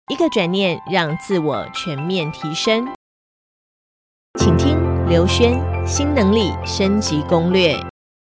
一个转念让自我全面提升。请听刘轩新能力升级攻略。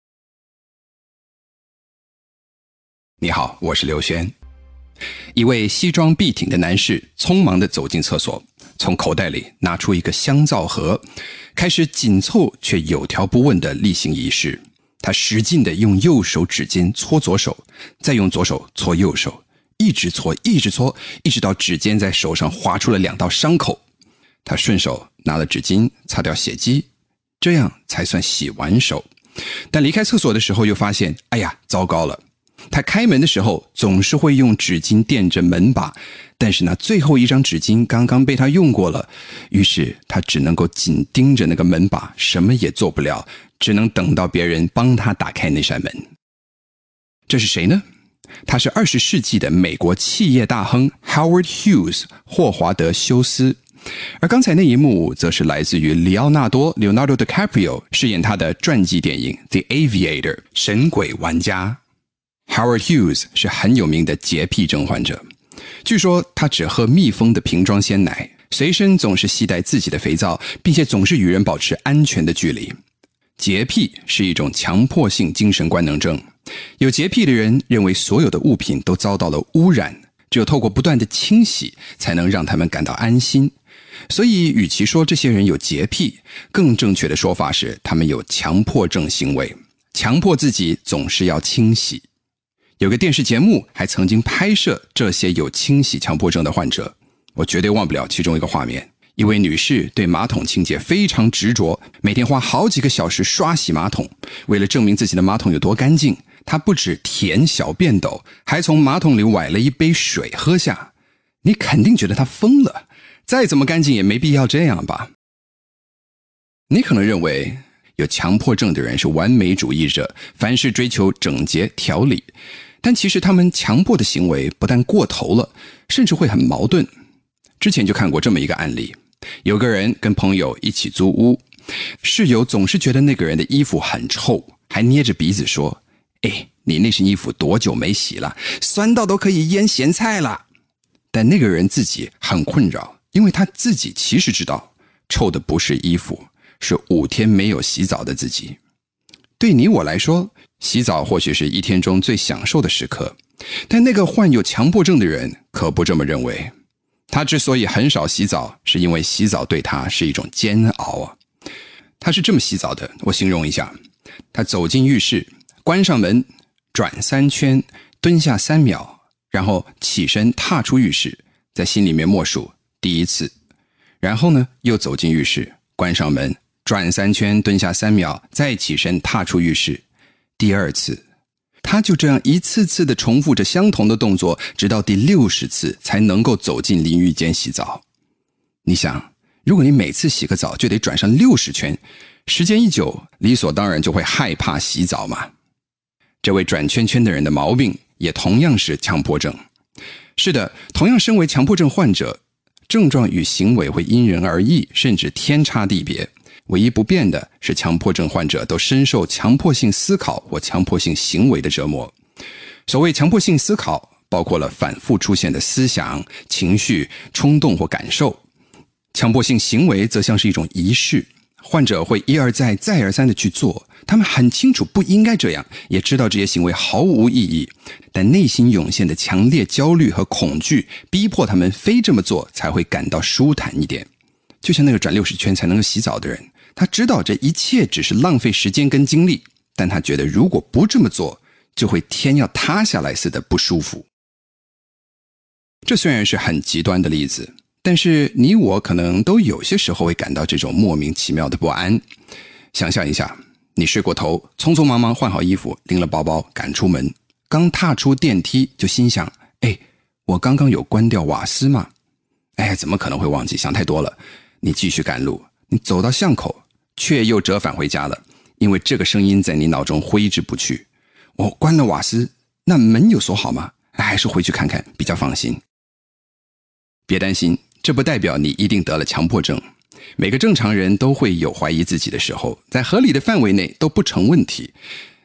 你好，我是刘轩。一位西装笔挺的男士匆忙地走进厕所，从口袋里拿出一个香皂盒，开始紧凑却有条不紊的例行仪式。他使劲地用右手指尖搓左手，再用左手搓右手，一直搓，一直到指尖在手上划出了2道伤口。他顺手拿了纸巾擦掉血迹，这样才算洗完手。但离开厕所的时候又发现，哎呀，糟糕了。他开门的时候总是会用纸巾垫着门把，但是呢，最后一张纸巾刚刚被他用过了，于是他只能够紧盯着那个门把，什么也做不了，只能等到别人帮他打开那扇门。这是谁呢？他是20世纪的美国企业大亨 Howard Hughes 霍华德·休斯。而刚才那一幕则是来自于里奥纳多 Leonardo DiCaprio 饰演他的传记电影 The Aviator 神鬼玩家。Howard Hughes 是很有名的洁癖症患者，据说他只喝蜜蜂的瓶装鲜奶，随身总是携带自己的肥皂，并且总是与人保持安全的距离。洁癖是一种强迫性精神官能症，有洁癖的人认为所有的物品都遭到了污染，只有透过不断的清洗才能让他们感到安心。所以与其说这些人有洁癖，更正确的说法是他们有强迫症行为，强迫自己总是要清洗。有个电视节目还曾经拍摄这些有清洗强迫症的患者，我绝对忘不了其中一个画面。一位女士对马桶清洁非常执着，每天花好几个小时刷洗马桶。为了证明自己的马桶有多干净，她不止舔小便斗，还从马桶里崴了一杯水喝下。你肯定觉得她疯了，再怎么干净也没必要这样吧。你可能认为有强迫症的人是完美主义者，凡事追求整洁条理，但其实他们强迫的行为不但过头了，甚至会很矛盾。之前就看过这么一个案例，有个人跟朋友一起租屋，室友总是觉得那个人的衣服很臭，还捏着鼻子说，你那身衣服多久没洗了，酸到都可以腌咸菜了。但那个人自己很困扰，因为他自己其实知道，臭的不是衣服，是5天没有洗澡的自己。对你我来说，洗澡或许是一天中最享受的时刻，但那个患有强迫症的人可不这么认为。他之所以很少洗澡，是因为洗澡对他是一种煎熬啊。他是这么洗澡的，我形容一下。他走进浴室，关上门，转3圈，蹲下3秒，然后起身踏出浴室，在心里面默数第1次。然后呢，又走进浴室，关上门，转3圈，蹲下3秒，再起身踏出浴室，第2次。他就这样一次次地重复着相同的动作，直到第60次才能够走进淋浴间洗澡。你想，如果你每次洗个澡就得转上60圈，时间一久，理所当然就会害怕洗澡嘛。这位转圈圈的人的毛病也同样是强迫症。是的，同样身为强迫症患者，症状与行为会因人而异，甚至天差地别。唯一不变的是，强迫症患者都深受强迫性思考或强迫性行为的折磨。所谓强迫性思考，包括了反复出现的思想、情绪、冲动或感受。强迫性行为则像是一种仪式，患者会一而再、再而三地去做，他们很清楚不应该这样，也知道这些行为毫无意义，但内心涌现的强烈焦虑和恐惧，逼迫他们非这么做才会感到舒坦一点。就像那个转60圈才能够洗澡的人，他知道这一切只是浪费时间跟精力，但他觉得如果不这么做，就会天要塌下来似的不舒服。这虽然是很极端的例子，但是你我可能都有些时候会感到这种莫名其妙的不安。想象一下，你睡过头，匆匆忙忙换好衣服，拎了包包赶出门，刚踏出电梯就心想，我刚刚有关掉瓦斯吗？怎么可能会忘记，想太多了。你继续赶路，你走到巷口，却又折返回家了，因为这个声音在你脑中挥之不去。关了瓦斯，那门有锁好吗？还是回去看看比较放心。别担心，这不代表你一定得了强迫症。每个正常人都会有怀疑自己的时候，在合理的范围内都不成问题。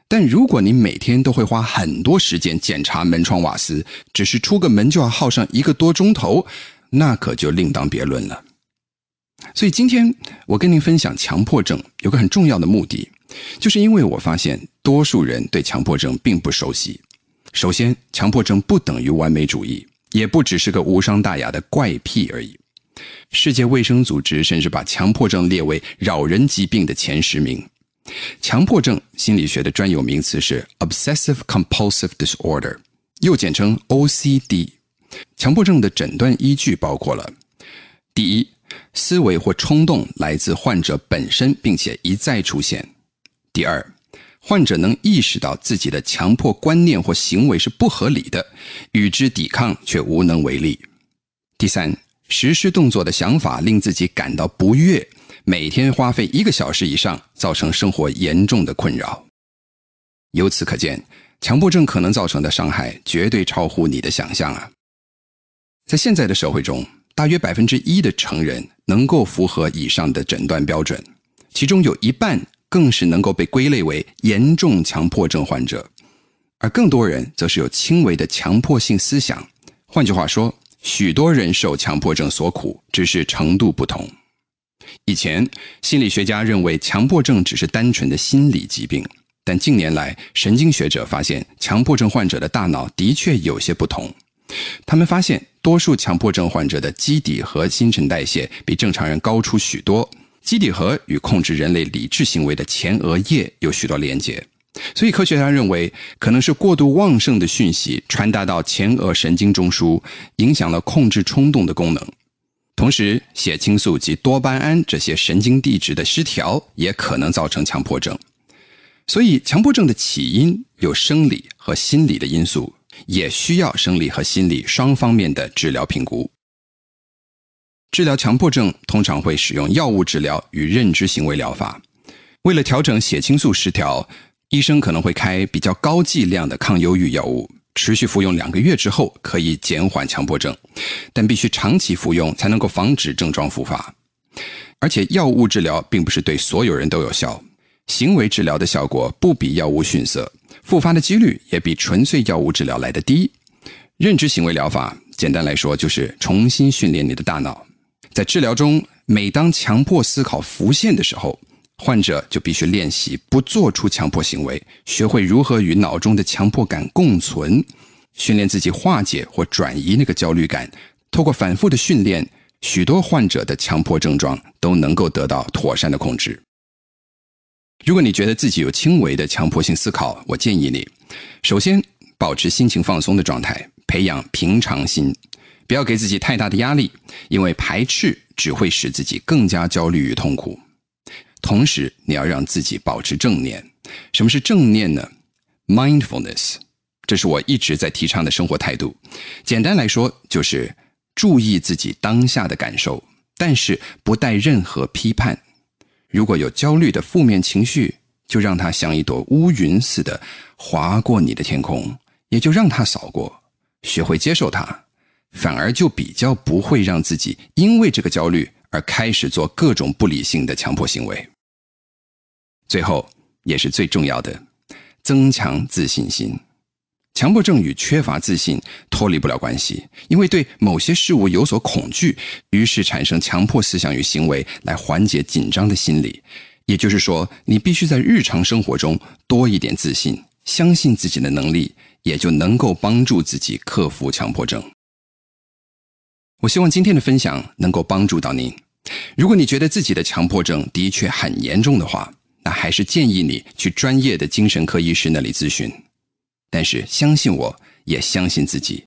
但如果你每天都会花很多时间检查门窗瓦斯，只是出个门就要耗上1个多钟头，那可就另当别论了。所以今天我跟您分享强迫症有个很重要的目的，就是因为我发现多数人对强迫症并不熟悉。首先，强迫症不等于完美主义，也不只是个无伤大雅的怪癖而已。世界卫生组织甚至把强迫症列为扰人疾病的前10名。强迫症心理学的专有名词是 Obsessive Compulsive Disorder， 又简称 OCD。 强迫症的诊断依据包括了：第一，思维或冲动来自患者本身并且一再出现；第二，患者能意识到自己的强迫观念或行为是不合理的，与之抵抗却无能为力；第三，实施动作的想法令自己感到不悦，每天花费1个小时以上，造成生活严重的困扰。由此可见，强迫症可能造成的伤害绝对超乎你的想象啊！在现在的社会中，大约1%的成人能够符合以上的诊断标准，其中有1半更是能够被归类为严重强迫症患者，而更多人则是有轻微的强迫性思想。换句话说，许多人受强迫症所苦，只是程度不同。以前，心理学家认为强迫症只是单纯的心理疾病，但近年来，神经学者发现强迫症患者的大脑的确有些不同。他们发现，多数强迫症患者的基底核新陈代谢比正常人高出许多，基底核与控制人类理智行为的前额叶有许多连结。所以科学家认为，可能是过度旺盛的讯息传达到前额神经中枢，影响了控制冲动的功能。同时，血清素及多巴胺这些神经递质的失调也可能造成强迫症。所以，强迫症的起因有生理和心理的因素，也需要生理和心理双方面的治疗评估。治疗强迫症通常会使用药物治疗与认知行为疗法。为了调整血清素失调，医生可能会开比较高剂量的抗忧郁药物，持续服用2个月之后可以减缓强迫症，但必须长期服用才能够防止症状复发。而且药物治疗并不是对所有人都有效，行为治疗的效果不比药物逊色，复发的几率也比纯粹药物治疗来得低。认知行为疗法简单来说就是重新训练你的大脑。在治疗中，每当强迫思考浮现的时候，患者就必须练习不做出强迫行为，学会如何与脑中的强迫感共存，训练自己化解或转移那个焦虑感。透过反复的训练，许多患者的强迫症状都能够得到妥善的控制。如果你觉得自己有轻微的强迫性思考，我建议你，首先保持心情放松的状态，培养平常心，不要给自己太大的压力，因为排斥只会使自己更加焦虑与痛苦。同时，你要让自己保持正念。什么是正念呢？ Mindfulness， 这是我一直在提倡的生活态度。简单来说，就是注意自己当下的感受，但是不带任何批判。如果有焦虑的负面情绪，就让它像一朵乌云似的划过你的天空，也就让它扫过，学会接受它，反而就比较不会让自己因为这个焦虑而开始做各种不理性的强迫行为。最后，也是最重要的，增强自信心。强迫症与缺乏自信脱离不了关系，因为对某些事物有所恐惧，于是产生强迫思想与行为来缓解紧张的心理。也就是说，你必须在日常生活中多一点自信，相信自己的能力，也就能够帮助自己克服强迫症。我希望今天的分享能够帮助到您。如果你觉得自己的强迫症的确很严重的话，那还是建议你去专业的精神科医师那里咨询。但是相信我，也相信自己，